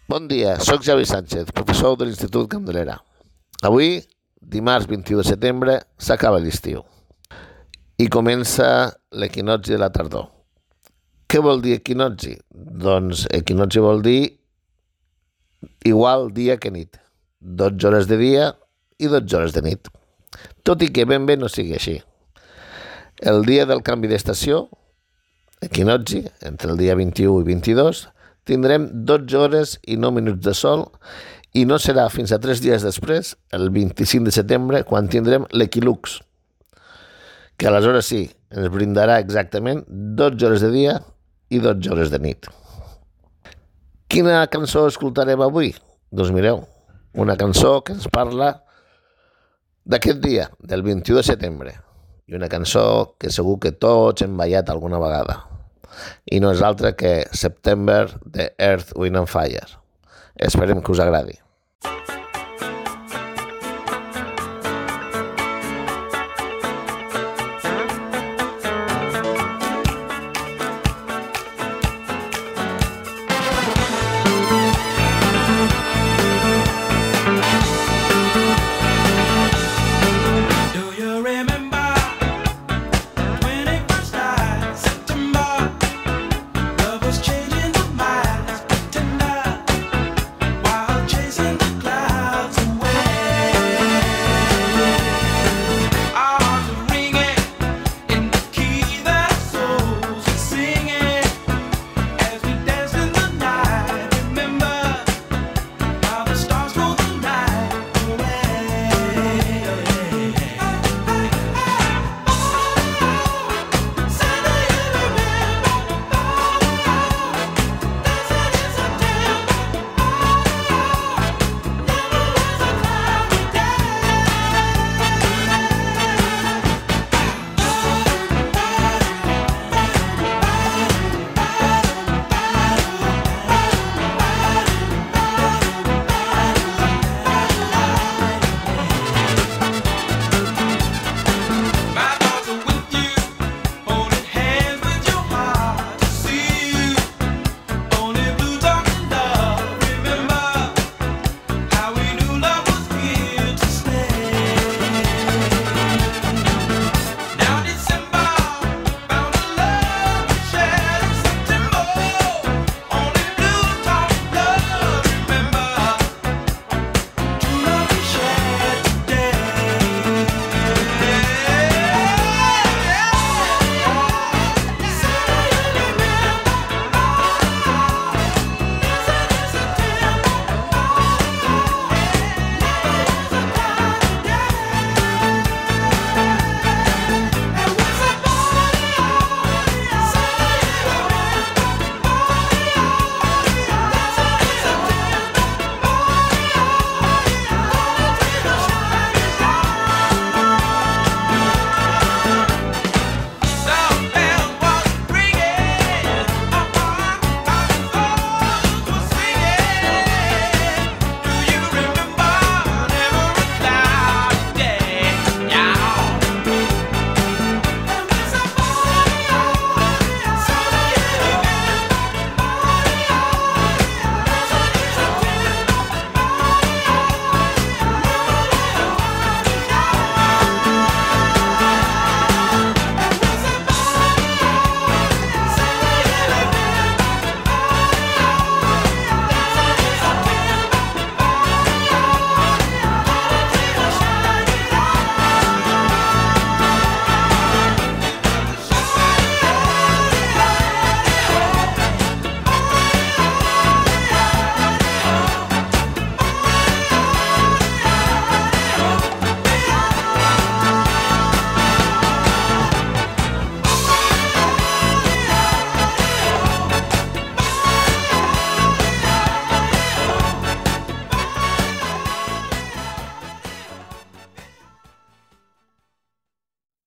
Bon dia, soc Javi Sánchez, professor de l'Institut Candelera. Avui, dimarts 21 de setembre, s'acaba l'estiu i comença l'equinocci de la tardor. Què vol dir equinocci? Doncs equinocci vol dir igual dia que nit, 12 hores de dia i 12 hores de nit, tot i que ben bé no sigui així. El dia del canvi d'estació, equinocci, entre el dia 21 i 22, tindrem 12 hores i 9 minuts de sol i no serà fins a 3 dies després, el 25 de setembre, quan tindrem l'equilux, que aleshores sí, ens brindarà exactament 12 hores de dia i 12 hores de nit. Quina cançó escoltarem avui? Doncs mireu, una cançó que ens parla d'aquest dia, del 21 de setembre, i una cançó que segur que tots hem ballat alguna vegada. I no és altra que September de Earth, Wind and Fire. Esperem que us agradi.